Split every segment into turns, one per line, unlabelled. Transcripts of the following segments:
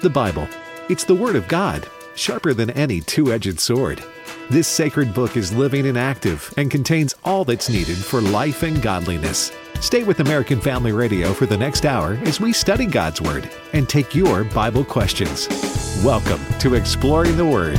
The Bible. It's the Word of God, sharper than any two-edged sword. This sacred book is living and active and contains all that's needed for life and godliness. Stay with American Family Radio for the next hour as we study God's Word and take your Bible questions. Welcome to Exploring the Word.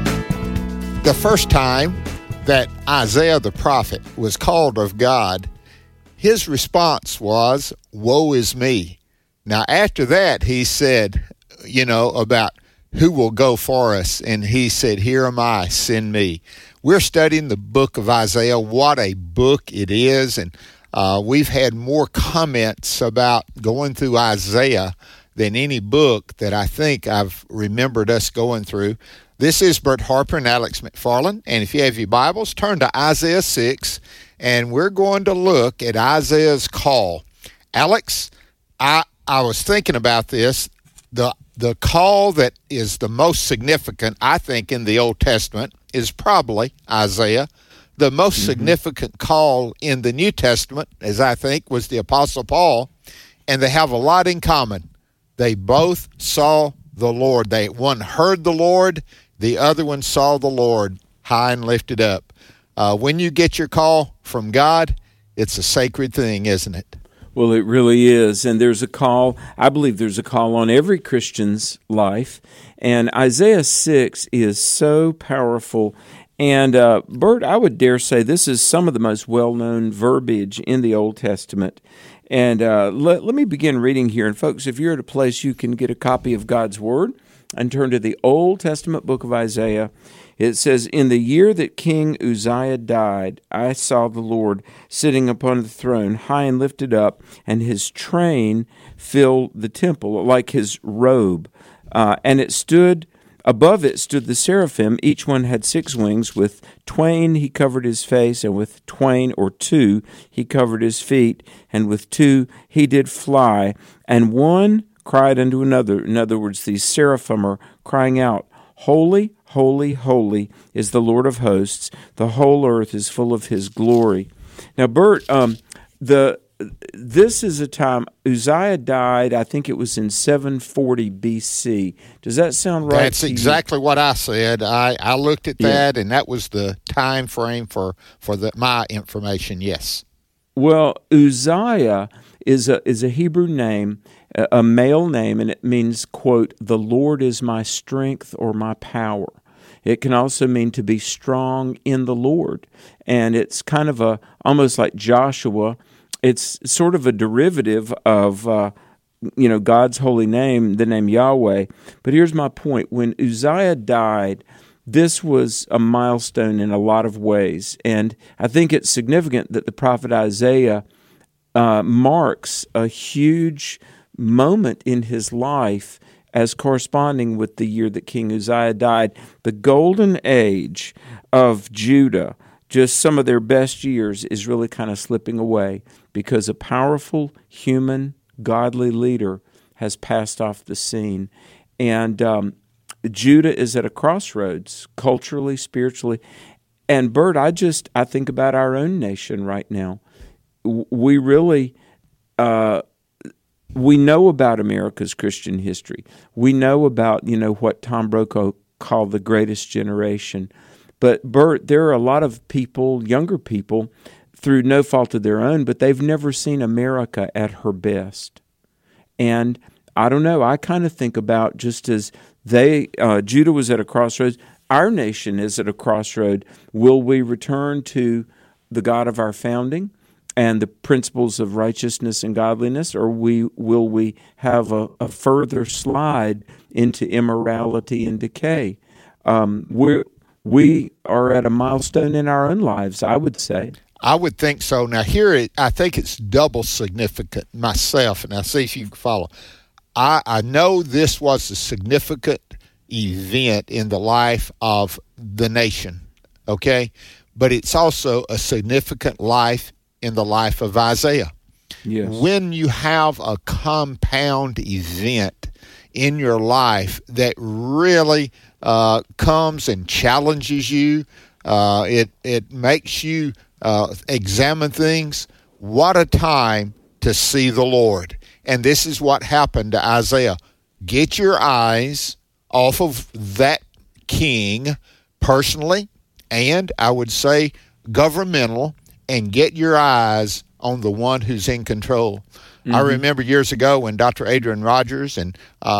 The first time that Isaiah the prophet was called of God, his response was, "Woe is me." Now, after that, he said, about who will go for us, and he said, "Here am I, send me." We're studying the book of Isaiah. What a book it is, and we've had more comments about going through Isaiah than any book that I think I've remembered us going through. This is Bert Harper and Alex McFarland, and if you have your Bibles, turn to Isaiah 6, and we're going to look at Isaiah's call. Alex, I was thinking about this. The call that is the most significant, I think, in the Old Testament is probably Isaiah. The most significant call in the New Testament, as I think, was the Apostle Paul, and they have a lot in common. They both saw the Lord. One heard the Lord, the other one saw the Lord high and lifted up. When you get your call from God, it's a sacred thing, isn't it?
Well, it really is, and there's a call, I believe there's a call on every Christian's life, and Isaiah 6 is so powerful, and Bert, I would dare say this is some of the most well-known verbiage in the Old Testament, and let me begin reading here, and folks, if you're at a place you can get a copy of God's Word, and turn to the Old Testament book of Isaiah. It says, "In the year that King Uzziah died, I saw the Lord sitting upon the throne, high and lifted up, and his train filled the temple, like his robe. And above it stood the seraphim. Each one had 6 wings. With twain he covered his face, and with twain or 2 he covered his feet, and with 2 he did fly. And one cried unto another." In other words, these seraphim are crying out, "Holy, holy, holy is the Lord of hosts. The whole earth is full of his glory." Now, Bert, this is a time, Uzziah died, I think it was in 740 B.C. Does that sound right?
That's exactly what I said. I looked at that, and that was the time frame for my information, yes.
Well, Uzziah is a Hebrew name, a male name, and it means, quote, "The Lord is my strength or my power." It can also mean to be strong in the Lord, and it's kind of almost like Joshua. It's sort of a derivative of God's holy name, the name Yahweh. But here's my point: when Uzziah died, this was a milestone in a lot of ways, and I think it's significant that the prophet Isaiah marks a huge moment in his life as corresponding with the year that King Uzziah died. The golden age of Judah, just some of their best years, is really kind of slipping away because a powerful, human, godly leader has passed off the scene. And Judah is at a crossroads, culturally, spiritually. And Bert, I think about our own nation right now. We really... we know about America's Christian history. We know about, what Tom Brokaw called the greatest generation. But, Bert, there are a lot of people, younger people, through no fault of their own, but they've never seen America at her best. And I don't know, I kind of think about just as Judah was at a crossroads, our nation is at a crossroad. Will we return to the God of our founding and the principles of righteousness and godliness, or will we have a further slide into immorality and decay? We are at a milestone in our own lives, I would say.
I would think so. Now, here, I think it's double significant myself, and I'll see if you can follow. I know this was a significant event in the life of the nation, okay? But it's also a significant life in the life of Isaiah.
Yes.
When you have a compound event in your life that really comes and challenges you, it makes you examine things, what a time to see the Lord. And this is what happened to Isaiah. get your eyes off of that king personally, and I would say governmental, and get your eyes on the one who's in control. I remember years ago when Dr. Adrian Rogers and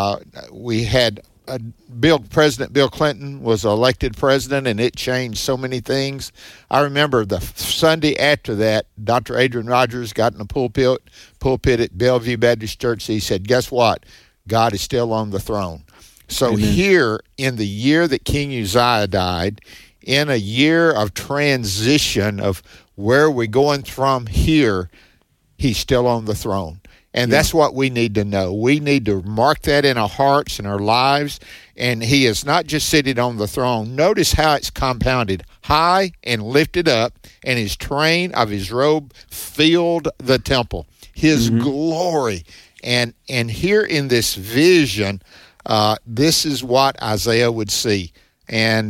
we had President Bill Clinton was elected president, and it changed so many things. I remember the Sunday after that, Dr. Adrian Rogers got in the pulpit at Bellevue Baptist Church. He said, guess what? God is still on the throne. So
Amen.
Here, in the year that King Uzziah died, in a year of transition of where we're going from here, he's still on the throne. And that's what we need to know. We need to mark that in our hearts and our lives. And he is not just sitting on the throne. Notice how it's compounded, high and lifted up, and his train of his robe filled the temple. His glory. And here in this vision, this is what Isaiah would see. And,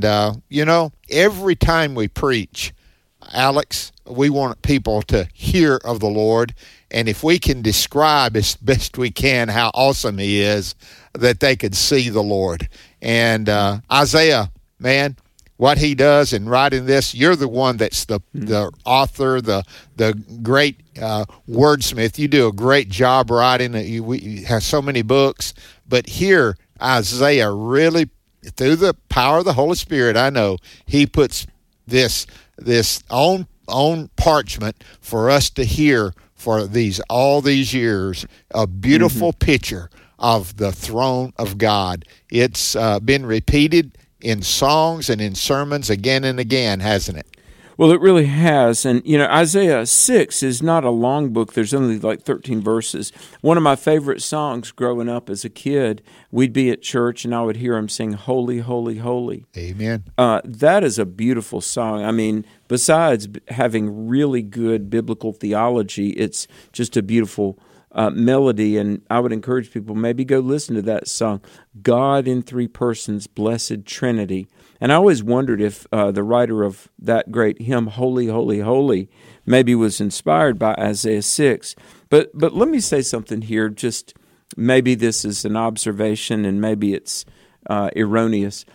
every time we preach, Alex, we want people to hear of the Lord. And if we can describe as best we can how awesome he is, that they could see the Lord. And Isaiah, man, what he does in writing this, you're the one that's the author, the great wordsmith. You do a great job writing. You have so many books. But here, Isaiah really, through the power of the Holy Spirit, I know, he puts this on parchment for us to hear for all these years, a beautiful picture of the throne of God. It's been repeated in songs and in sermons again and again, hasn't it?
Well, it really has. And, Isaiah 6 is not a long book. There's only like 13 verses. One of my favorite songs growing up as a kid, we'd be at church and I would hear him sing, Holy, Holy, Holy.
Amen.
That is a beautiful song. I mean, besides having really good biblical theology, it's just a beautiful melody. And I would encourage people, maybe go listen to that song, God in Three Persons, Blessed Trinity. And I always wondered if the writer of that great hymn, Holy, Holy, Holy, maybe was inspired by Isaiah 6. But let me say something here, just maybe this is an observation and maybe it's erroneous.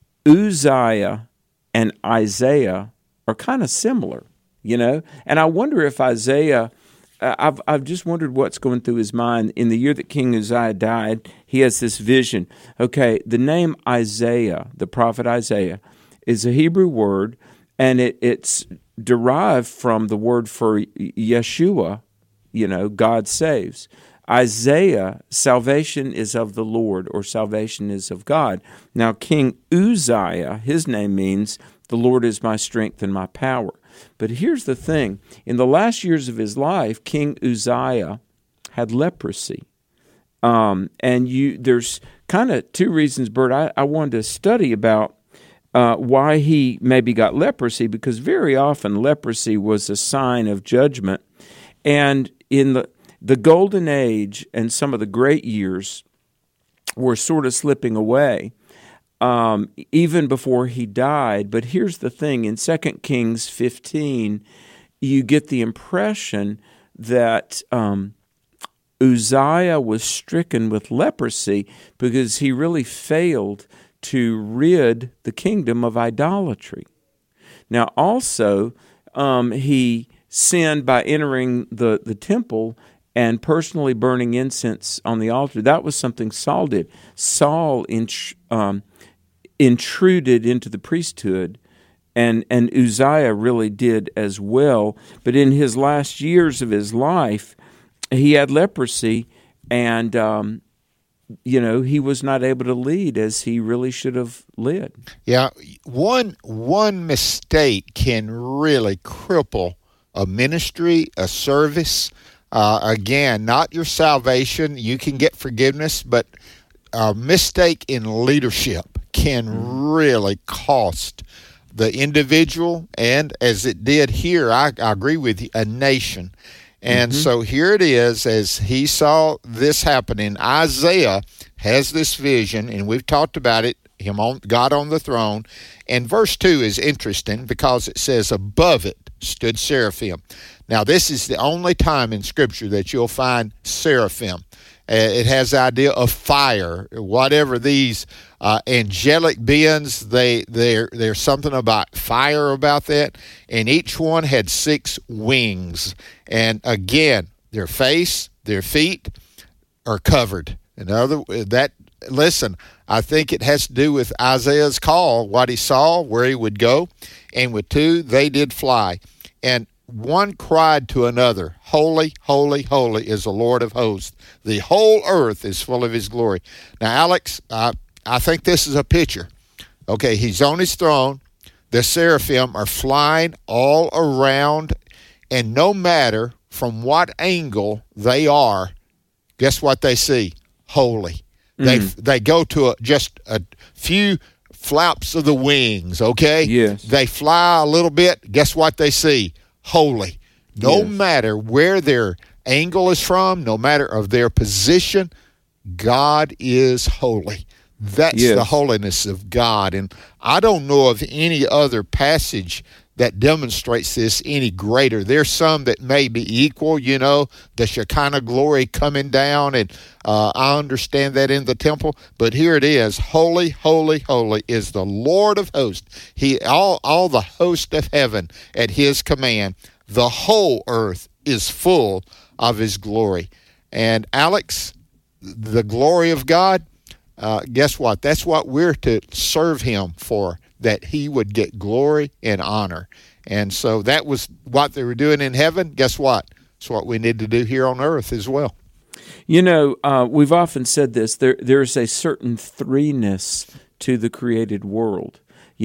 Uzziah and Isaiah are kind of similar, and I wonder if Isaiah, I've just wondered what's going through his mind. In the year that King Uzziah died, he has this vision. Okay, the name Isaiah, the prophet Isaiah, is a Hebrew word, and it's derived from the word for Yeshua, God saves. Isaiah, salvation is of the Lord, or salvation is of God. Now, King Uzziah, his name means the Lord is my strength and my power. But here's the thing. In the last years of his life, King Uzziah had leprosy. There's kind of two reasons, Bert, I wanted to study about why he maybe got leprosy, because very often leprosy was a sign of judgment. And in the golden age and some of the great years were sort of slipping away. Even before he died. But here's the thing, in 2 Kings 15, you get the impression that Uzziah was stricken with leprosy because he really failed to rid the kingdom of idolatry. Now also, he sinned by entering the temple and personally burning incense on the altar. That was something Saul did. Saul intruded into the priesthood, and Uzziah really did as well. But in his last years of his life, he had leprosy, and he was not able to lead as he really should have led.
Yeah, one mistake can really cripple a ministry, a service. Again, not your salvation. You can get forgiveness, but a mistake in leadership can really cost the individual, and as it did here, I agree with you, a nation. And so here it is, as he saw this happening, Isaiah has this vision, and we've talked about it, God on the throne. And verse 2 is interesting because it says, above it stood seraphim. Now, this is the only time in Scripture that you'll find seraphim. It has the idea of fire. Whatever these angelic beings, there's something about fire about that. And each one had 6 wings. And again, their face, their feet are covered. Listen, I think it has to do with Isaiah's call, what he saw, where he would go. And with 2, they did fly. And one cried to another, "Holy, holy, holy is the Lord of hosts. The whole earth is full of his glory." Now, Alex, I think this is a picture. Okay, he's on his throne. The seraphim are flying all around, and no matter from what angle they are, guess what they see? Holy. They go to just a few flaps of the wings, okay?
Yes.
They fly a little bit. Guess what they see? Holy. No matter where their angle is from, no matter of their position, God is holy. That's the holiness of God. And I don't know of any other passage that demonstrates this any greater. There's some that may be equal, the Shekinah glory coming down, and I understand that in the temple. But here it is, holy, holy, holy is the Lord of hosts. All the host of heaven at his command. The whole earth is full of his glory. And Alex, the glory of God, guess what? That's what we're to serve him for, that he would get glory and honor. And so that was what they were doing in heaven. Guess what? It's what we need to do here on earth as well.
We've often said this. There's a certain threeness to the created world.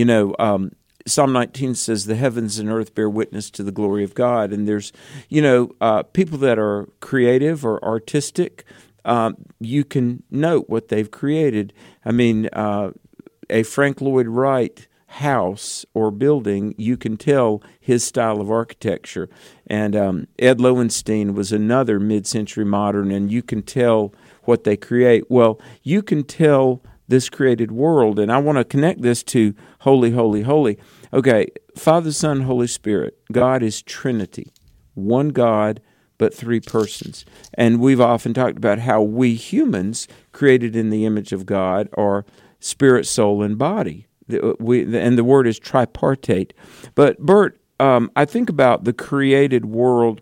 Psalm 19 says, "The heavens and earth bear witness to the glory of God." And there's, people that are creative or artistic, you can note what they've created. I mean, a Frank Lloyd Wright house or building, you can tell his style of architecture. And Ed Lowenstein was another mid-century modern, and you can tell what they create. Well, you can tell this created world, and I want to connect this to holy, holy, holy. Okay, Father, Son, Holy Spirit. God is Trinity, one God, but 3 persons. And we've often talked about how we humans, created in the image of God, are spirit, soul, and body. And the word is tripartite. But Bert, I think about the created world,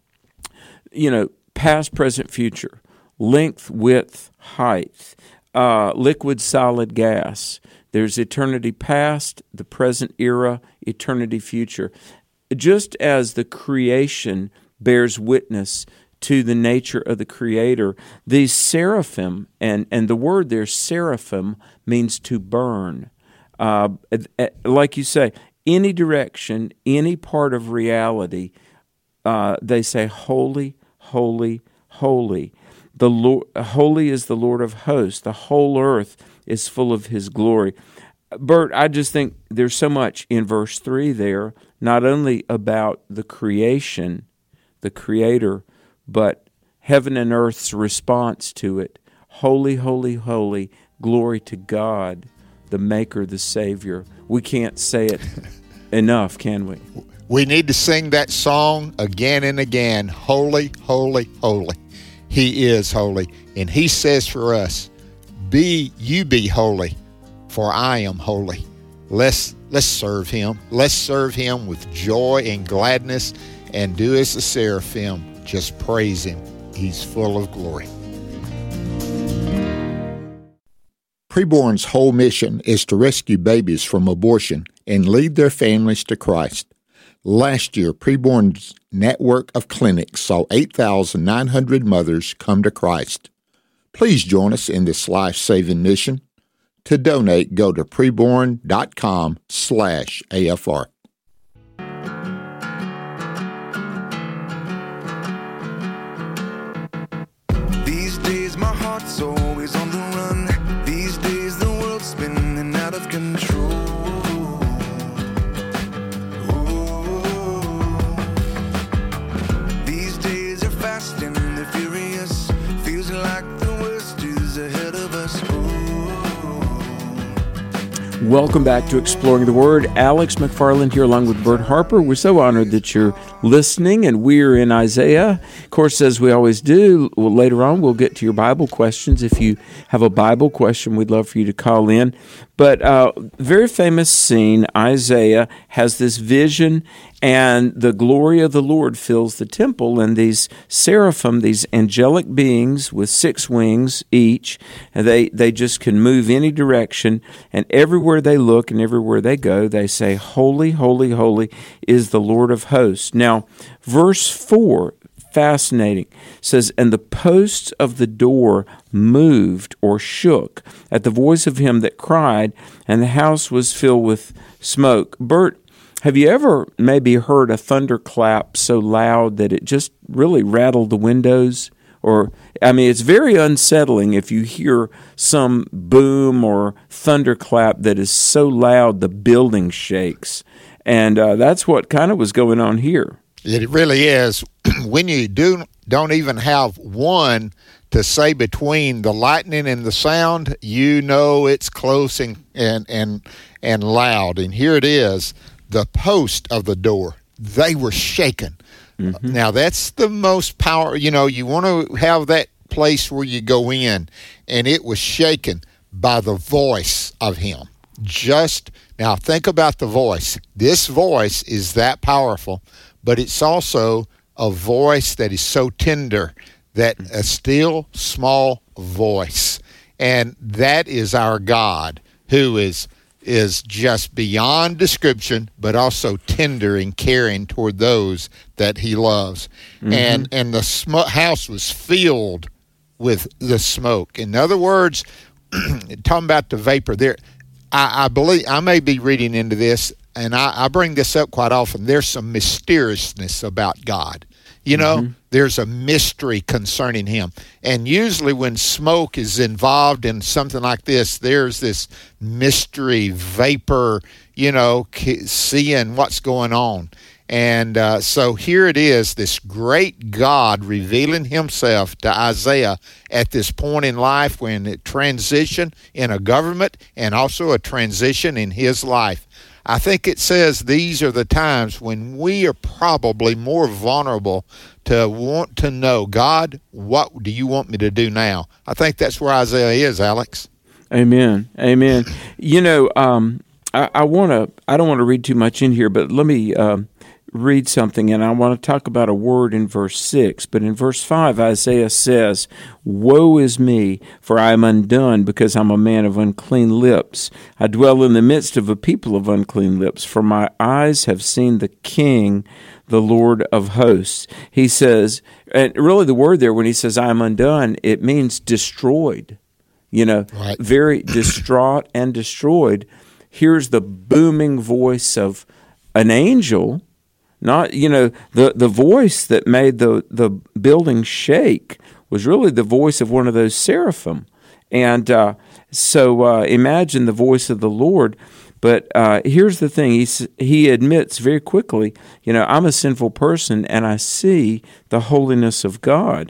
past, present, future, length, width, height, liquid, solid, gas. There's eternity past, the present era, eternity future. Just as the creation bears witness to the nature of the Creator, these seraphim, and the word there, seraphim, means to burn. Like you say, any direction, any part of reality, they say, holy, holy, holy. The Lord, holy is the Lord of hosts. The whole earth is full of his glory. Bert, I just think there's so much in verse 3 there, not only about the creation, the Creator, but heaven and earth's response to it. Holy, holy, holy, glory to God, the Maker, the Savior. We can't say it enough, can we?
We need to sing that song again and again. Holy, holy, holy. He is holy. And he says for us, be holy, for I am holy. Let's serve him. Let's serve him with joy and gladness, and do as the seraphim. Just praise him. He's full of glory. Preborn's whole mission is to rescue babies from abortion and lead their families to Christ. Last year, Preborn's network of clinics saw 8,900 mothers come to Christ. Please join us in this life-saving mission. To donate, go to preborn.com/AFR.
These days my heart's always on the run. These days the world's spinning out of control. These days are fast and they're furious. Feels like the worst is ahead of us.
Welcome back to Exploring the Word. Alex McFarland here along with Bert Harper. We're so honored that you're listening, and we're in Isaiah. Of course, as we always do, later on we'll get to your Bible questions. If you have a Bible question, we'd love for you to call in. But very famous scene, Isaiah has this vision, and the glory of the Lord fills the temple, and these seraphim, these angelic beings with 6 wings each, and they just can move any direction, and everywhere they look and everywhere they go, they say, "Holy, holy, holy is the Lord of hosts." Now, verse 4, fascinating, says, "And the posts of the door moved or shook at the voice of him that cried, and the house was filled with smoke." Bert, have you ever maybe heard a thunderclap so loud that it just really rattled the windows? Or, I mean, it's very unsettling if you hear some boom or thunderclap that is so loud the building shakes. And that's what kind of was going on here.
It really is. When you don't even have one to say between the lightning and the sound, you know it's close and loud. And here it is, the post of the door. They were shaken. Mm-hmm. Now, that's the most power. You know, you want to have that place where you go in, and it was shaken by the voice of him. Now, think about the voice. This voice is that powerful, but it's also a voice that is so tender, that a still small voice. And that is our God, who is just beyond description, but also tender and caring toward those that he loves. Mm-hmm. And the house was filled with the smoke. In other words, talking about the vapor there, I believe, I may be reading into this, and I bring this up quite often. There's some mysteriousness about God. You know, there's a mystery concerning him. And usually when smoke is involved in something like this, there's this mystery, vapor, you know, seeing what's going on. And so here it is, this great God revealing himself to Isaiah at this point in life, when it transition in a government and also a transition in his life. I think it says these are the times when we are probably more vulnerable to want to know, God, what do you want me to do now? I think that's where Isaiah is, Alex.
Amen. Amen. You know, I don't want to read too much in here, but let me read something, and I want to talk about a word in verse 6. But in verse 5, Isaiah says, "Woe is me, for I am undone, because I'm a man of unclean lips. I dwell in the midst of a people of unclean lips, for my eyes have seen the King, the Lord of hosts." He says, and really the word there, when he says I am undone, it means destroyed. You know, right. Very distraught and destroyed. Here's the booming voice of an angel. Not, you know, the voice that made the building shake was really the voice of one of those seraphim. And so imagine the voice of the Lord. But here's the thing. He admits very quickly, you know, I'm a sinful person, and I see the holiness of God.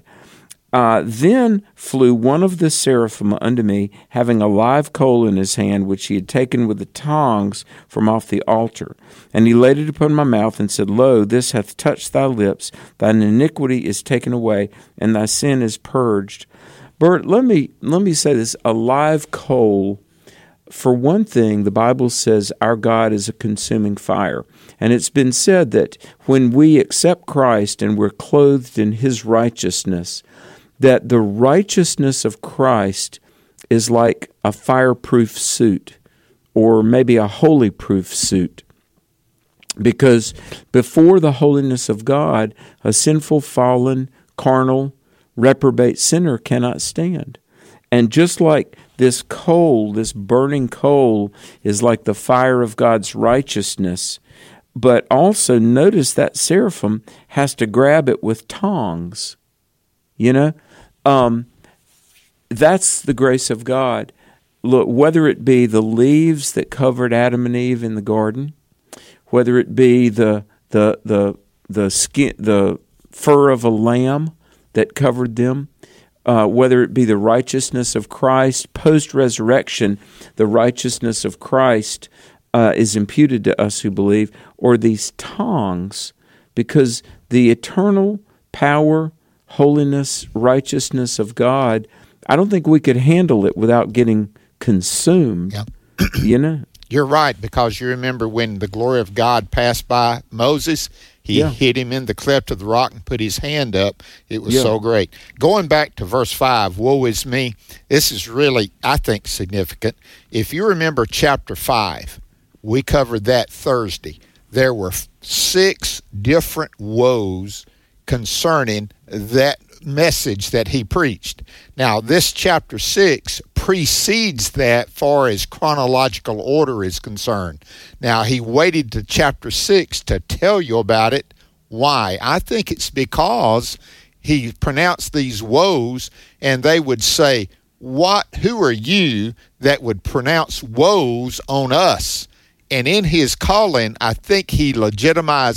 Then flew one of the seraphim unto me, having a live coal in his hand, which he had taken with the tongs from off the altar. And he laid it upon my mouth, and said, Lo, this hath touched thy lips. Thine iniquity is taken away, and thy sin is purged. Bert, let me say this. A live coal, for one thing, the Bible says our God is a consuming fire. And it's been said that when we accept Christ and we're clothed in his righteousness, that the righteousness of Christ is like a fireproof suit, or maybe a holy proof suit. Because before the holiness of God, a sinful, fallen, carnal, reprobate sinner cannot stand. And just like this coal, this burning coal, is like the fire of God's righteousness, but also notice that seraphim has to grab it with tongs. You know, that's the grace of God. Look, whether it be the leaves that covered Adam and Eve in the garden, whether it be the skin, the fur of a lamb that covered them, whether it be the righteousness of Christ, post-resurrection, the righteousness of Christ is imputed to us who believe, or these tongues, because the eternal power, holiness, righteousness of God, I don't think we could handle it without getting consumed.
Yeah.
You know?
You're right, because you remember when the glory of God passed by Moses, he hit him in the cleft of the rock and put his hand up. It was so great. Going back to verse 5, woe is me, this is really, I think, significant. If you remember chapter 5, we covered that Thursday. There were 6 different woes concerning that message that he preached. Now, this chapter 6 precedes that far as chronological order is concerned. Now, he waited to chapter 6 to tell you about it. Why? I think it's because he pronounced these woes, and they would say, who are you that would pronounce woes on us? And in his calling, I think he legitimized,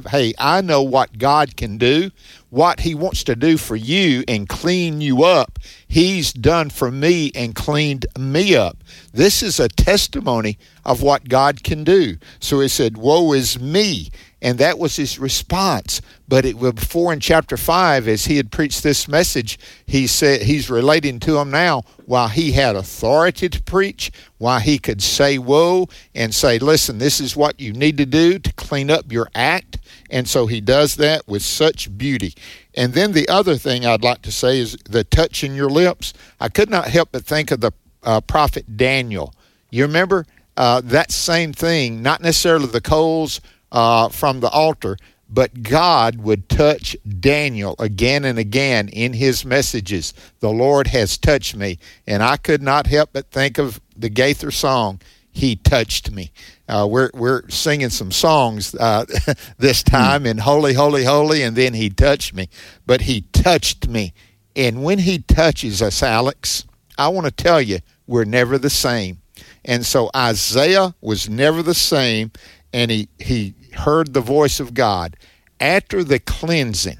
I know what God can do, what he wants to do for you and clean you up. He's done for me and cleaned me up. This is a testimony of what God can do. So he said, woe is me. And that was his response. But before in chapter 5, as he had preached this message, he said he's relating to him now while he had authority to preach, while he could say woe and say, listen, this is what you need to do to clean up your act. And so he does that with such beauty. And then the other thing I'd like to say is the touch in your lips. I could not help but think of the prophet Daniel. You remember that same thing, not necessarily the coals from the altar, but God would touch Daniel again and again in his messages. The Lord has touched me. And I could not help but think of the Gaither song, He Touched Me. We're singing some songs this time in Holy, Holy, Holy, and then He Touched Me. But He touched me. And when He touches us, Alex, I want to tell you, we're never the same. And so Isaiah was never the same, and he heard the voice of God. After the cleansing,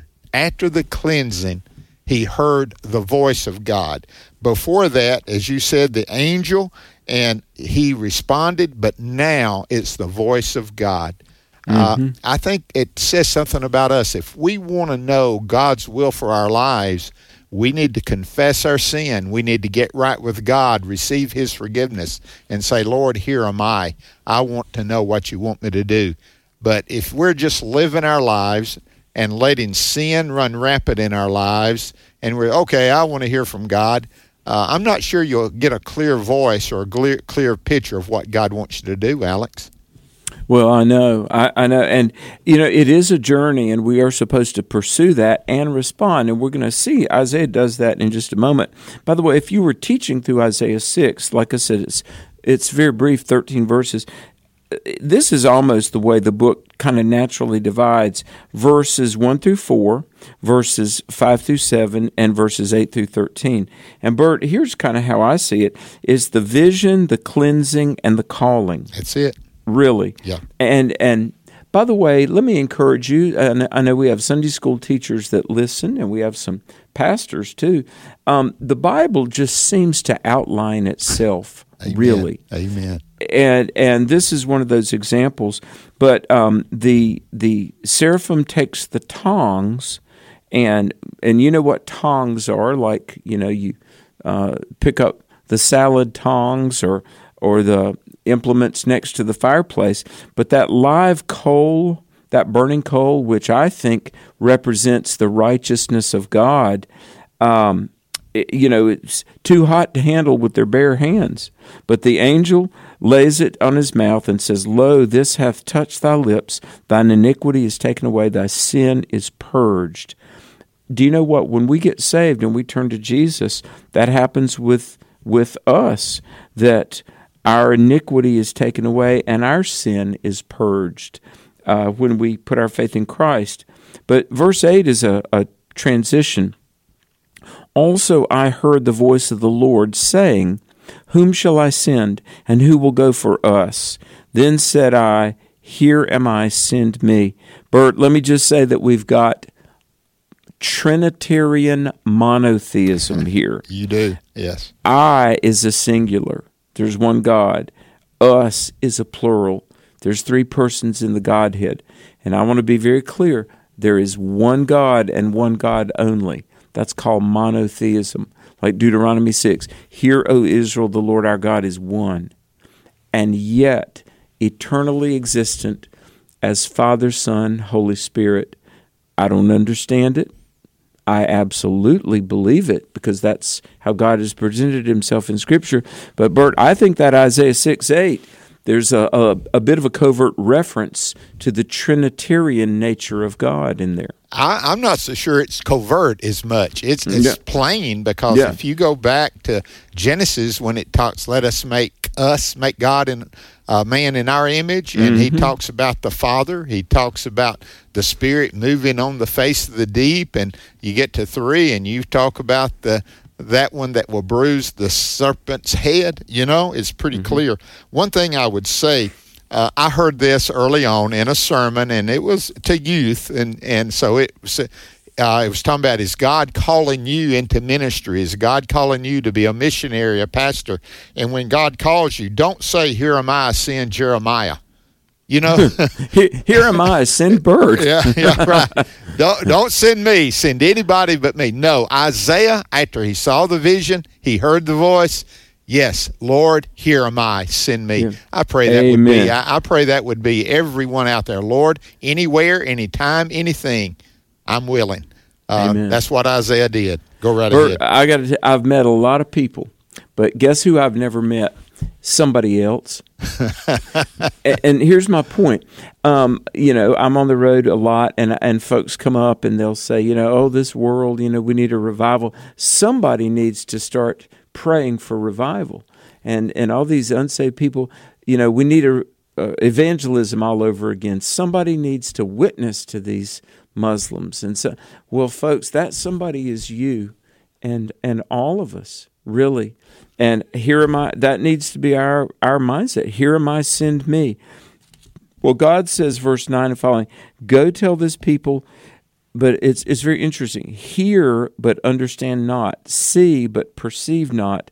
he heard the voice of God. Before that, as you said, the angel, and he responded, but now it's the voice of God. I think it says something about us. If we want to know God's will for our lives, we need to confess our sin. We need to get right with God, receive His forgiveness, and say, Lord, here am I. I want to know what you want me to do. But if we're just living our lives and letting sin run rampant in our lives, and we're, okay, I want to hear from God, I'm not sure you'll get a clear voice or a clear picture of what God wants you to do, Alex.
Well, I know. I know. And, it is a journey, and we are supposed to pursue that and respond. And we're going to see Isaiah does that in just a moment. By the way, if you were teaching through Isaiah 6, like I said, it's very brief, 13 verses. This is almost the way the book kind of naturally divides verses 1 through 4, verses 5 through 7, and verses 8 through 13. And Bert, here's kind of how I see it, is the vision, the cleansing, and the calling.
That's it.
Really.
Yeah.
And by the way, let me encourage you, and I know we have Sunday school teachers that listen, and we have some pastors too. The Bible just seems to outline itself.
Amen.
Really.
Amen.
And this is one of those examples. But the seraphim takes the tongs, and you know what tongs are, like, you pick up the salad tongs or the implements next to the fireplace. But that live coal, that burning coal, which I think represents the righteousness of God, it's too hot to handle with their bare hands. But the angel lays it on his mouth and says, Lo, this hath touched thy lips. Thine iniquity is taken away. Thy sin is purged. Do you know what? When we get saved and we turn to Jesus, that happens with us, that our iniquity is taken away and our sin is purged when we put our faith in Christ. But verse 8 is a transition. Also I heard the voice of the Lord saying, Whom shall I send, and who will go for us? Then said I, Here am I, send me. Bert, let me just say that we've got Trinitarian monotheism here.
You do, yes.
I is a singular. There's one God. Us is a plural. There's three persons in the Godhead. And I want to be very clear. There is one God and one God only. That's called monotheism. Like Deuteronomy 6. Hear, O Israel, the Lord our God is one. And yet, eternally existent as Father, Son, Holy Spirit. I don't understand it. I absolutely believe it because that's how God has presented himself in Scripture. But, Bert, I think that Isaiah 6:8, there's a bit of a covert reference to the Trinitarian nature of God in there.
I'm not so sure it's covert as much. It's plain because if you go back to Genesis when it talks, let us make God and man in our image, and he talks about the Father. He talks about the Spirit moving on the face of the deep, and you get to 3, and you talk about that one that will bruise the serpent's head. You know, it's pretty clear. One thing I would say, I heard this early on in a sermon, and it was to youth, and so it was talking about, is God calling you into ministry? Is God calling you to be a missionary, a pastor? And when God calls you, don't say, here am I, send Jeremiah. You know?
Here am I, send Bert.
yeah, right. Don't send me, send anybody but me. No, Isaiah, after he saw the vision, he heard the voice. Yes, Lord, here am I, send me. Yeah. I pray that would be. I pray that would be everyone out there. Lord, anywhere, anytime, anything, I'm willing. That's what Isaiah did. Go right ahead.
I've met a lot of people, but guess who I've never met? Somebody else. And here's my point. You know, I'm on the road a lot, and folks come up and they'll say, you know, oh, this world, you know, we need a revival. Somebody needs to start praying for revival, and all these unsaved people, you know, we need evangelism all over again. Somebody needs to witness to these Muslims, and so, well, folks, that somebody is you, and all of us, really. And here am I. That needs to be our mindset. Here am I, send me. Well, God says, verse 9 and following, go tell this people. But it's very interesting. Hear, but understand not. See, but perceive not.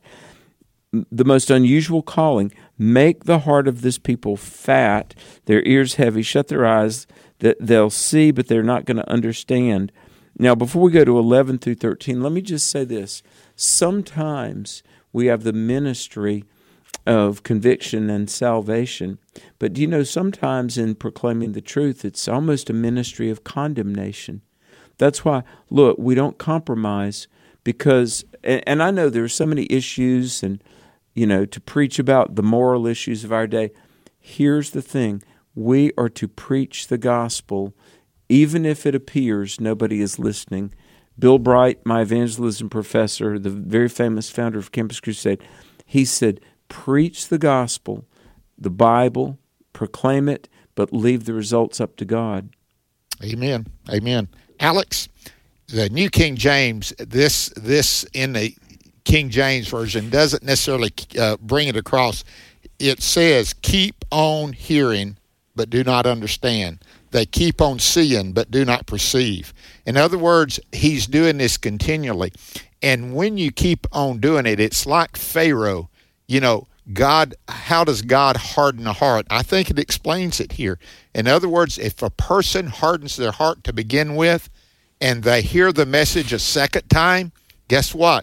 The most unusual calling. Make the heart of this people fat, their ears heavy, shut their eyes, that they'll see, but they're not going to understand. Now, before we go to 11 through 13, let me just say this. Sometimes we have the ministry of conviction and salvation. But do you know, sometimes in proclaiming the truth, it's almost a ministry of condemnation. That's why, look, we don't compromise because, and I know there are so many issues and, you know, to preach about the moral issues of our day. Here's the thing. We are to preach the gospel even if it appears nobody is listening. Bill Bright, my evangelism professor, the very famous founder of Campus Crusade, he said, preach the gospel, the Bible, proclaim it, but leave the results up to God.
Amen. Amen. Alex, the New King James, this in the King James Version doesn't necessarily bring it across. It says, keep on hearing, but do not understand. They keep on seeing, but do not perceive. In other words, he's doing this continually. And when you keep on doing it, it's like Pharaoh. You know, God, how does God harden a heart? I think it explains it here. In other words, if a person hardens their heart to begin with and they hear the message a second time, guess what?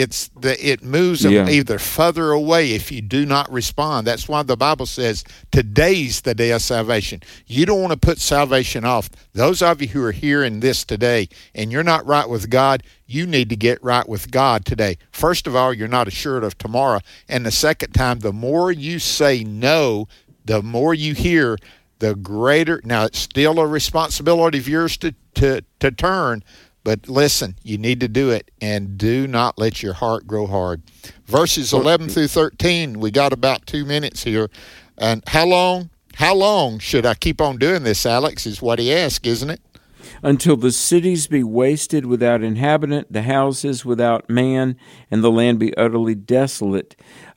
It moves them either further away if you do not respond. That's why the Bible says today's the day of salvation. You don't want to put salvation off. Those of you who are hearing this today and you're not right with God, you need to get right with God today. First of all, you're not assured of tomorrow. And the second time, the more you say no, the more you hear, the greater. Now, it's still a responsibility of yours to turn. But listen, you need to do it, and do not let your heart grow hard. Verses 11 through 13, we got about 2 minutes here. And how long should I keep on doing this, Alex, is what he asked, isn't it?
Until the cities be wasted without inhabitant, the houses without man, and the land be utterly desolate.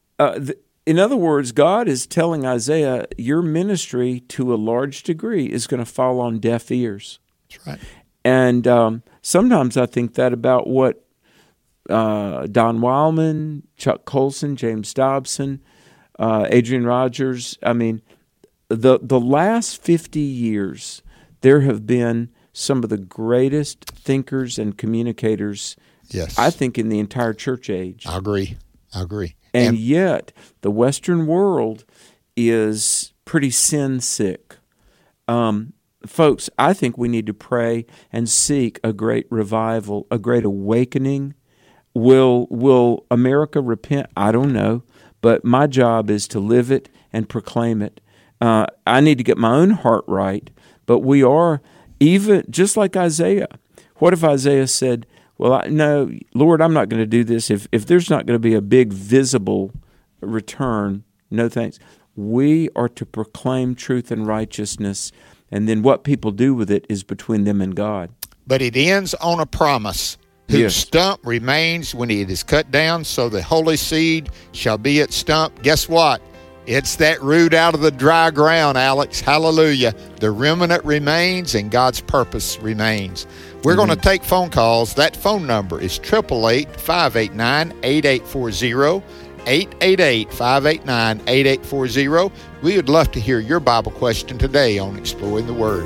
In other words, God is telling Isaiah, your ministry, to a large degree, is going to fall on deaf ears.
That's right.
And sometimes I think that about what Don Wildman, Chuck Colson, James Dobson, Adrian Rogers. I mean, the last 50 years, there have been some of the greatest thinkers and communicators,
yes,
I think, in the entire church age.
I agree.
And yet, the Western world is pretty sin sick. Folks, I think we need to pray and seek a great revival, a great awakening. Will America repent? I don't know, but my job is to live it and proclaim it. I need to get my own heart right, but we are, even just like Isaiah. What if Isaiah said, well, no, Lord, I'm not going to do this. If there's not going to be a big visible return, no thanks. We are to proclaim truth and righteousness, and then what people do with it is between them and God.
But it ends on a promise. Whose
Yes.
stump remains when it is cut down, so the holy seed shall be its stump. Guess what? It's that root out of the dry ground, Alex. Hallelujah. The remnant remains and God's purpose remains. We're going to take phone calls. That phone number is 888-589-8840, 888-589-8840. We would love to hear your Bible question today on Exploring the Word.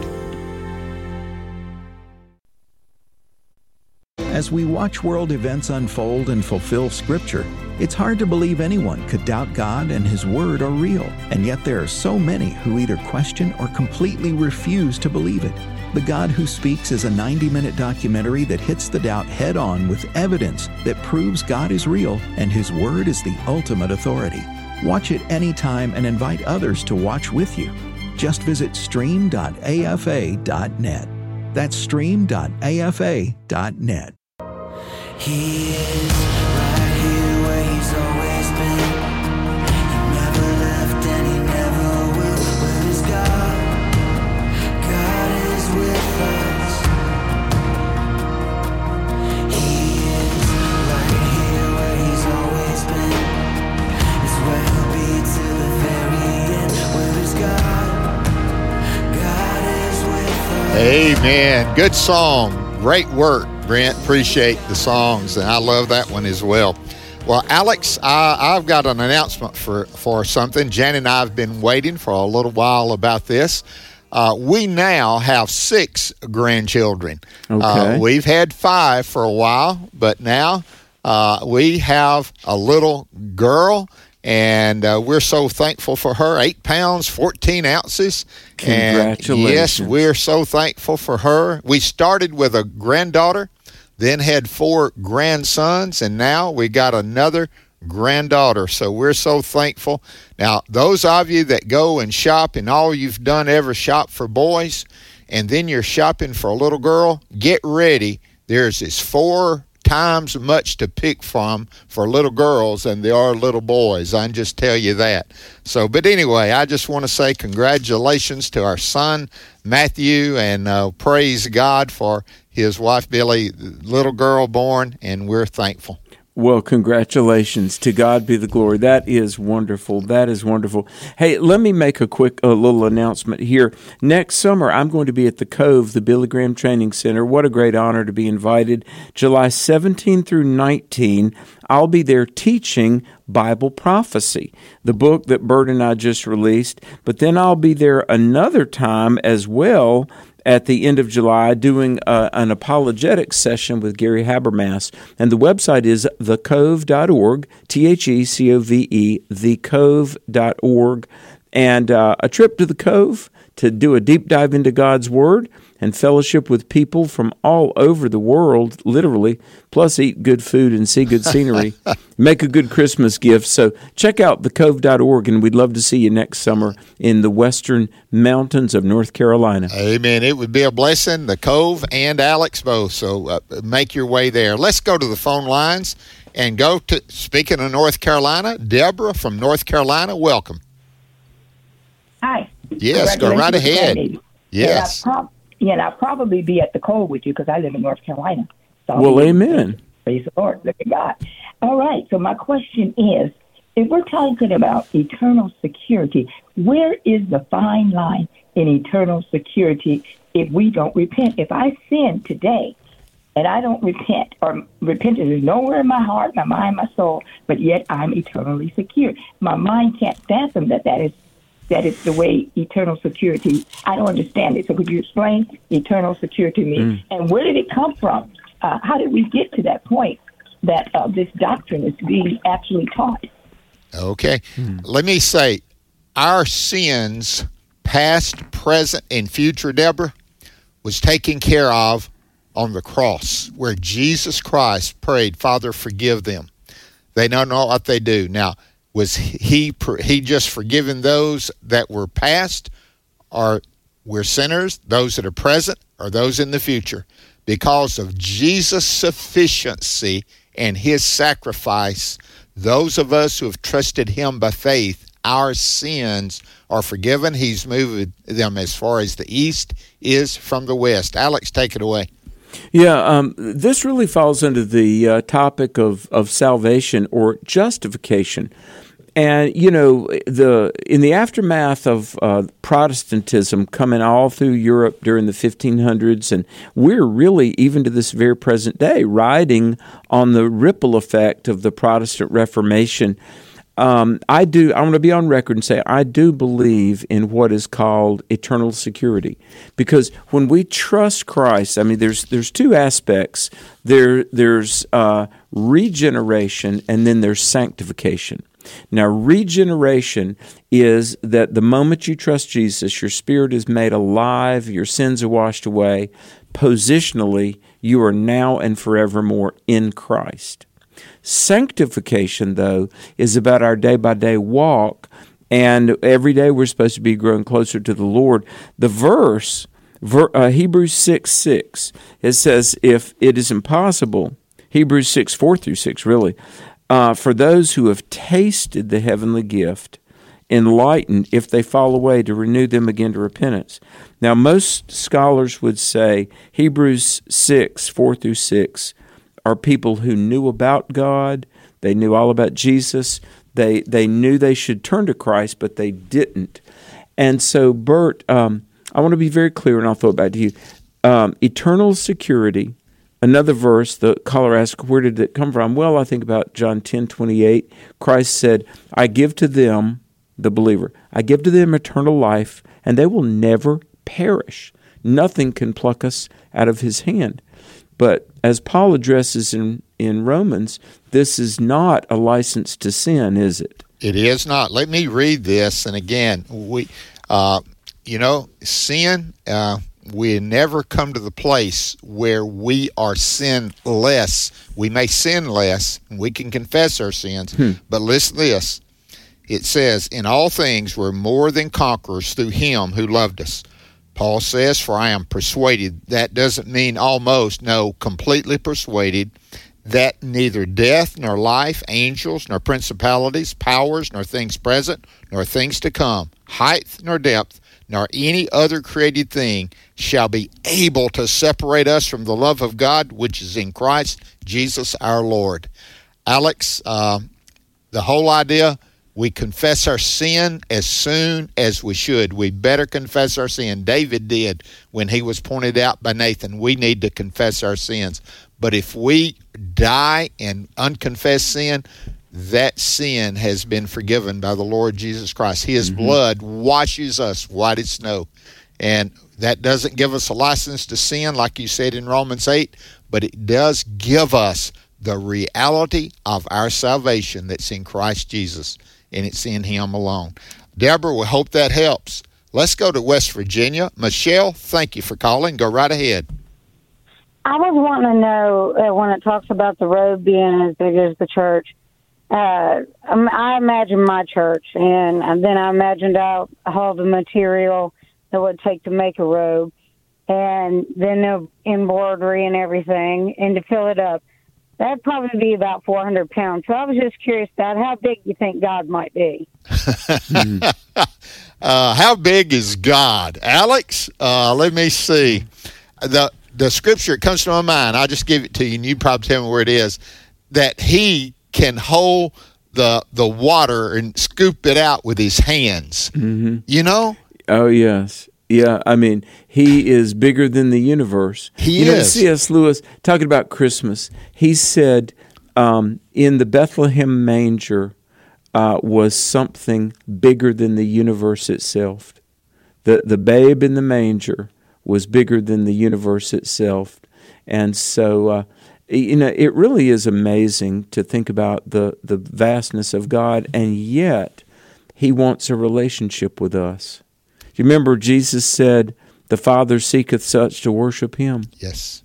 As we watch world events unfold and fulfill Scripture, it's hard to believe anyone could doubt God and His Word are real. And yet there are so many who either question or completely refuse to believe it. The God Who Speaks is a 90-minute documentary that hits the doubt head-on with evidence that proves God is real and His Word is the ultimate authority. Watch it anytime and invite others to watch with you. Just visit stream.afa.net. That's stream.afa.net.
He is right here where He's always been. He never left and He never will. Where is God? God is with us. He is right here where He's always been. It's where He'll be to the very end. Where is God? God is with us.
Amen. Good song. Great work, Brent. Appreciate the songs, and I love that one as well. Well, Alex, I've got an announcement for something. Jan and I have been waiting for a little while about this. We now have 6 grandchildren.
Okay.
We've had 5 for a while, but now we have a little girl, and we're so thankful for her. 8 pounds, 14 ounces.
Congratulations.
And yes, we're so thankful for her. We started with a granddaughter, then had 4 grandsons, and now we got another granddaughter. So we're so thankful. Now, those of you that go and shop, and all you've done ever shop for boys, and then you're shopping for a little girl, get ready. There's this 4 times much to pick from for little girls than there are little boys. I can just tell you that. So, but anyway, I just want to say congratulations to our son, Matthew, and praise God for his wife, Billy, little girl born, and we're thankful.
Well, congratulations. To God be the glory. That is wonderful. That is wonderful. Hey, let me make a little announcement here. Next summer, I'm going to be at the Cove, the Billy Graham Training Center. What a great honor to be invited. July 17 through 19, I'll be there teaching Bible prophecy, the book that Bert and I just released. But then I'll be there another time as well at the end of July doing an apologetics session with Gary Habermas. And the website is thecove.org, THECOVE, thecove.org. And a trip to the Cove to do a deep dive into God's Word and fellowship with people from all over the world, literally, plus eat good food and see good scenery, make a good Christmas gift. So check out thecove.org, and we'd love to see you next summer in the western mountains of North Carolina.
Amen. It would be a blessing, the Cove and Alex both, so make your way there. Let's go to the phone lines and go to, speaking of North Carolina, Deborah from North Carolina, welcome.
Hi.
Yes, go right ahead. Yes.
And I'll probably be at the Cove with you because I live in North Carolina. So
Well, amen.
Praise the Lord. Look at God. All right. So my question is, if we're talking about eternal security, where is the fine line in eternal security if we don't repent? If I sin today and I don't repent, or repentance is nowhere in my heart, my mind, my soul, but yet I'm eternally secure. My mind can't fathom that is the way eternal security. I don't understand it. So could you explain eternal security to me? And where did it come from? How did we get to that point that this doctrine is being actually taught?
Okay. Let me say, our sins, past, present, and future, Deborah, was taken care of on the cross, where Jesus Christ prayed, Father, forgive them. They don't know what they do. Now, was he just forgiven those that were past, or we're sinners, those that are present, or those in the future? Because of Jesus' sufficiency and his sacrifice, those of us who have trusted him by faith, our sins are forgiven. He's moved them as far as the east is from the west. Alex, take it away.
Yeah, this really falls under the topic of salvation or justification. And, you know, in the aftermath of Protestantism coming all through Europe during the 1500s, and we're really, even to this very present day, riding on the ripple effect of the Protestant Reformation, I want to be on record and say I do believe in what is called eternal security, because when we trust Christ, I mean, there's two aspects. There's regeneration, and then there's sanctification. Now, regeneration is that the moment you trust Jesus, your spirit is made alive, your sins are washed away. Positionally, you are now and forevermore in Christ. Sanctification, though, is about our day-by-day walk, and every day we're supposed to be growing closer to the Lord. The verse, Hebrews 6:6, it says, if it is impossible, Hebrews 6:4-6, really, for those who have tasted the heavenly gift, enlightened, if they fall away, to renew them again to repentance. Now, most scholars would say Hebrews 6:4-6 are people who knew about God, they knew all about Jesus, they knew they should turn to Christ, but they didn't. And so, Bert, I want to be very clear, and I'll throw it back to you. Eternal security. Another verse, the caller asked, where did it come from? Well, I think about John 10:28. Christ said, I give to them, the believer, I give to them eternal life, and they will never perish. Nothing can pluck us out of his hand. But as Paul addresses in Romans, this is not a license to sin, is it?
It is not. Let me read this. And again, sin, we never come to the place where we are sinless. We may sin less, and we can confess our sins. But listen to this. It says, in all things we're more than conquerors through him who loved us. Paul says, for I am persuaded. That doesn't mean almost, no, completely persuaded, that neither death nor life, angels nor principalities, powers nor things present, nor things to come, height nor depth, nor any other created thing shall be able to separate us from the love of God, which is in Christ Jesus our Lord. Alex, the whole idea, we confess our sin as soon as we should. We better confess our sin. David did when he was pointed out by Nathan. We need to confess our sins. But if we die in unconfessed sin, that sin has been forgiven by the Lord Jesus Christ. His blood washes us white as snow. And that doesn't give us a license to sin, like you said in Romans 8, but it does give us the reality of our salvation that's in Christ Jesus, and it's in him alone. Deborah, we hope that helps. Let's go to West Virginia. Michelle, thank you for calling. Go right ahead.
I was wanting to know, when it talks about the robe being as big as the church, I imagine my church, and then I imagined all the material that would take to make a robe, and then the embroidery and everything, and to fill it up. That'd probably be about 400 pounds. So I was just curious about how big you think God might be.
How big is God? Alex, let me see. The scripture, it comes to my mind. I'll just give it to you, and you probably tell me where it is, that he can hold the water and scoop it out with his hands.
Mm-hmm.
You know?
Oh, yes. Yeah, I mean, he is bigger than the universe.
He
you know,
is.
C.S. Lewis, talking about Christmas, he said, in the Bethlehem manger was something bigger than the universe itself. The babe in the manger was bigger than the universe itself. And so, it really is amazing to think about the vastness of God, and yet he wants a relationship with us. You remember Jesus said, the Father seeketh such to worship him.
Yes.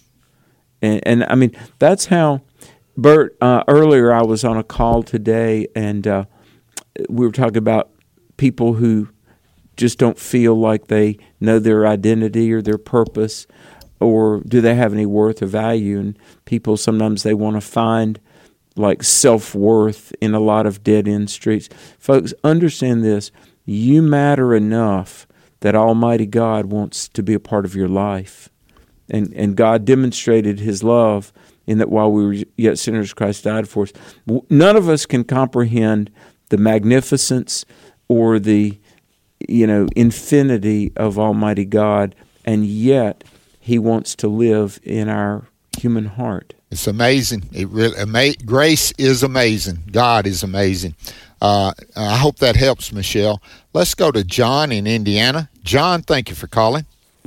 And I mean, that's how, Bert, earlier I was on a call today, and we were talking about people who just don't feel like they know their identity or their purpose, or do they have any worth or value. And people, sometimes they want to find like self-worth in a lot of dead-end streets. Folks, understand this. You matter enough that Almighty God wants to be a part of your life. And God demonstrated his love in that while we were yet sinners, Christ died for us. None of us can comprehend the magnificence or the infinity of Almighty God, and yet he wants to live in our human heart.
It's amazing. Grace is amazing. God is amazing. I hope that helps, Michelle. Let's go to John in Indiana. John, thank you for calling.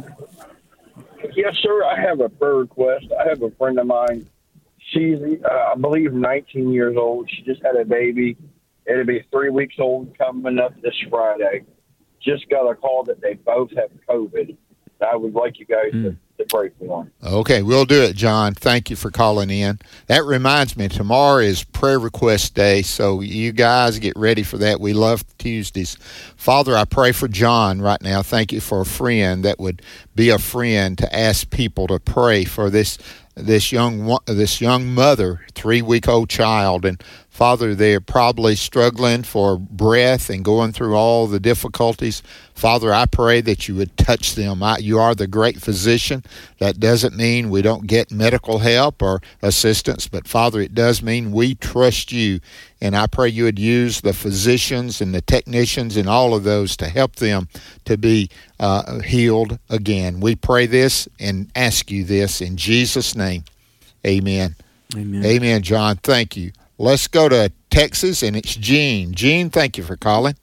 Yes, sir. I have a prayer request. I have a friend of mine. She's, I believe, 19 years old. She just had a baby. It'll be 3 weeks old coming up this Friday. Just got a call that they both have COVID. I would like you guys to pray for them.
Okay, we'll do it, John. Thank you for calling in. That reminds me, tomorrow is prayer request day, so you guys get ready for that. We love Tuesdays. Father, I pray for John right now. Thank you for a friend that would be a friend to ask people to pray for this young mother, 3-week-old child. And Father, they're probably struggling for breath and going through all the difficulties. Father, I pray that you would touch them. You are the great physician. That doesn't mean we don't get medical help or assistance, but Father, it does mean we trust you. And I pray you would use the physicians and the technicians and all of those to help them to be healed again. We pray this and ask you this in Jesus' name. Amen.
Amen.
Amen, John. Thank you. Let's go to Texas, and it's Jean. Jean, thank you for calling.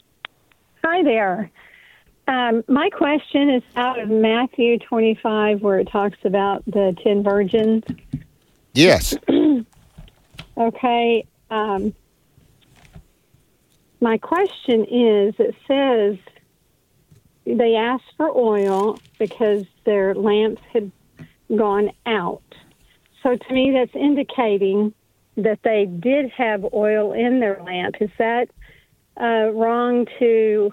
Hi there. My question is out of Matthew 25, where it talks about the 10 virgins.
Yes.
Okay. My question is, it says they asked for oil because their lamps had gone out. So to me, that's indicating that they did have oil in their lamp. Is that wrong to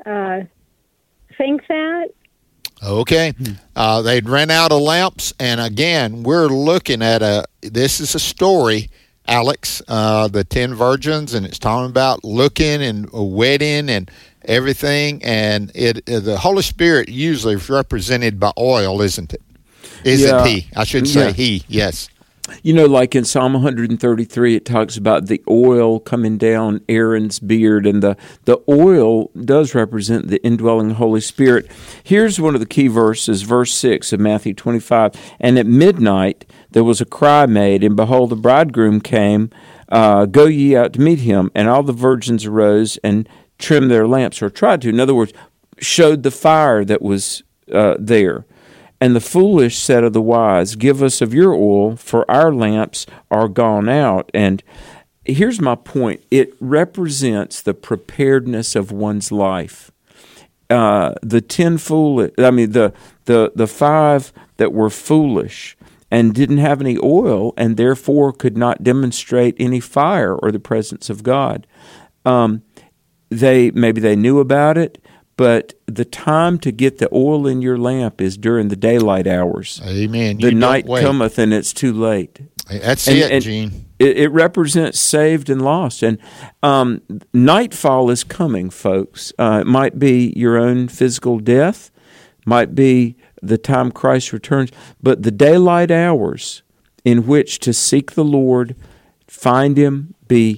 think that?
Okay. They'd ran out of lamps, and again, we're looking at this is a story, Alex, the 10 virgins, and it's talking about looking and a wedding and everything, and the Holy Spirit usually is represented by oil, isn't it? Isn't he? I should say he, yes.
You know, like in Psalm 133, it talks about the oil coming down Aaron's beard, and the oil does represent the indwelling Holy Spirit. Here's one of the key verses, verse 6 of Matthew 25. And at midnight there was a cry made, and behold, the bridegroom came, go ye out to meet him. And all the virgins arose and trimmed their lamps, or tried to. In other words, showed the fire that was there. And the foolish said of the wise, give us of your oil, for our lamps are gone out. And here's my point. It represents the preparedness of one's life. The 10 foolish, the 5 that were foolish and didn't have any oil, and therefore could not demonstrate any fire or the presence of God. Maybe they knew about it, but the time to get the oil in your lamp is during the daylight hours.
Amen.
The night cometh and it's too late.
That's it, Gene.
It represents saved and lost. And nightfall is coming, folks. It might be your own physical death, might be the time Christ returns, but the daylight hours in which to seek the Lord, find Him, be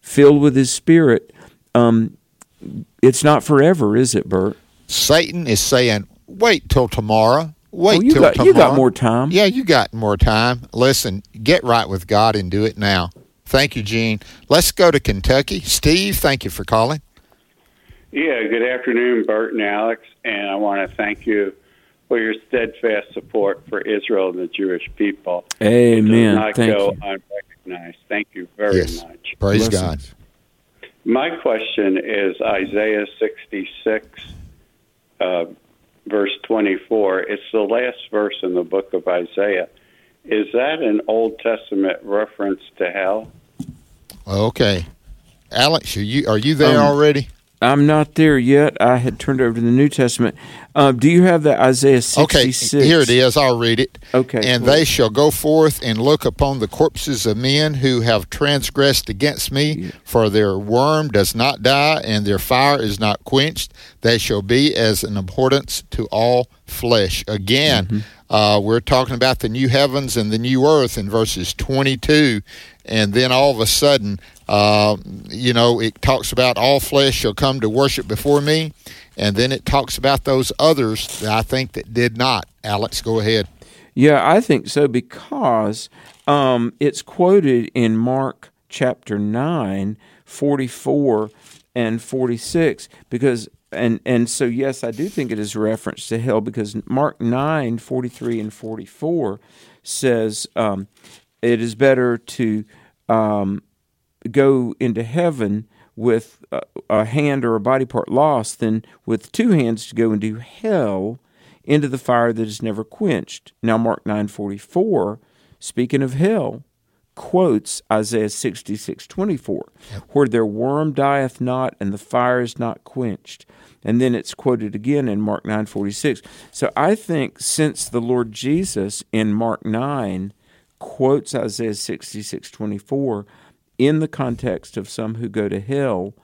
filled with His Spirit, it's not forever, is it, Bert?
Satan is saying, wait till tomorrow. Wait
you
till
got,
tomorrow.
You got more time.
Yeah, you got more time. Listen, get right with God and do it now. Thank you, Gene. Let's go to Kentucky. Steve, thank you for calling.
Yeah, good afternoon, Bert and Alex, and I want to thank you for your steadfast support for Israel and the Jewish people.
Amen.
It does not go unrecognized. Thank you very much.
Praise God.
My question is Isaiah 66, verse 24. It's the last verse in the book of Isaiah. Is that an Old Testament reference to hell?
Okay. Alex, are you there already?
I'm not there yet. I had turned over to the New Testament. Do you have the Isaiah 66?
Okay, here it is. I'll read it.
Okay.
And they shall go forth and look upon the corpses of men who have transgressed against me, for their worm does not die, and their fire is not quenched. They shall be as an abhorrence to all flesh. Again, we're talking about the new heavens and the new earth in verses 22, and then all of a sudden, it talks about all flesh shall come to worship before me, and then it talks about those others that I think that did not. Alex, go ahead.
Yeah, I think so, because it's quoted in Mark chapter 9, 44 and 46, because and so yes, I do think it is a reference to hell, because Mark 9, 43 and 44 says it is better to go into heaven with a hand or a body part lost than with two hands to go into hell, into the fire that is never quenched. Now Mark 9:44, speaking of hell, quotes Isaiah 66:24, where their worm dieth not and the fire is not quenched. And then it's quoted again in Mark 9:46. So I think since the Lord Jesus in Mark 9 quotes Isaiah 66:24 in the context of some who go to hell,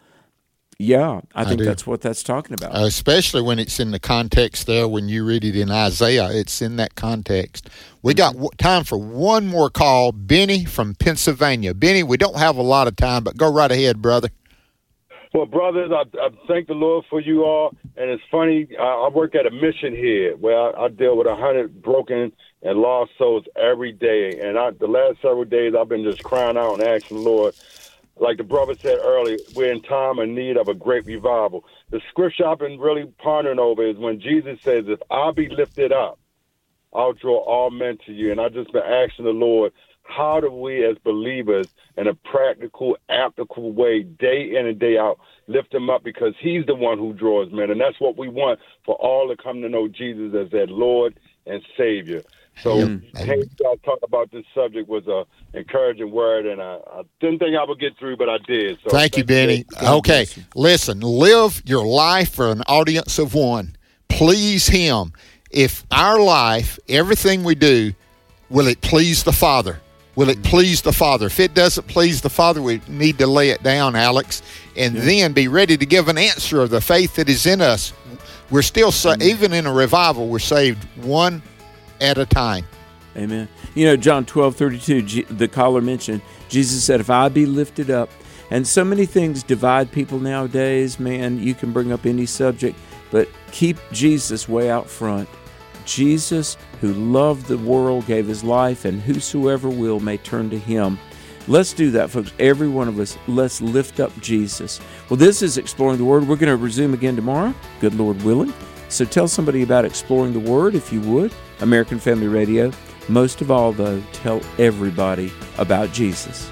I think that's what that's talking about.
Especially when it's in the context there, when you read it in Isaiah, it's in that context. We got time for one more call. Benny from Pennsylvania. Benny, we don't have a lot of time, but go right ahead, brother.
Well, brothers, I thank the Lord for you all. And it's funny, I work at a mission here where I deal with 100 broken and lost souls every day. And the last several days, I've been just crying out and asking the Lord, like the brother said earlier, we're in time and need of a great revival. The scripture I've been really pondering over is when Jesus says, if I be lifted up, I'll draw all men to you. And I've just been asking the Lord, how do we as believers in a practical, applicable way, day in and day out, lift him up, because he's the one who draws men. And that's what we want for all to come to know Jesus as their Lord and Savior. So hearing you guys talk about this subject was an encouraging word, and I didn't think I would get through, but I did. So
thank you, Benny. Okay, listen, live your life for an audience of one. Please him. If our life, everything we do, will it please the Father? Will it please the Father? If it doesn't please the Father, we need to lay it down, Alex, and then be ready to give an answer of the faith that is in us. We're still, even in a revival, we're saved one at a time.
Amen. John 12:32, the caller mentioned, Jesus said, if I be lifted up. And so many things divide people nowadays, man. You can bring up any subject, but keep Jesus way out front. Jesus, who loved the world, gave his life, and whosoever will may turn to him. Let's do that, folks. Every one of us, let's lift up Jesus. Well, this is Exploring the Word. We're going to resume again tomorrow, good Lord willing. So tell somebody about Exploring the Word, if you would. American Family Radio. Most of all, though, tell everybody about Jesus.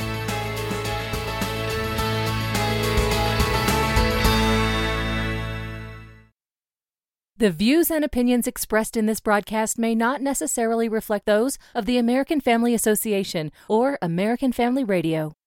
The views and opinions expressed in this broadcast may not necessarily reflect those of the American Family Association or American Family Radio.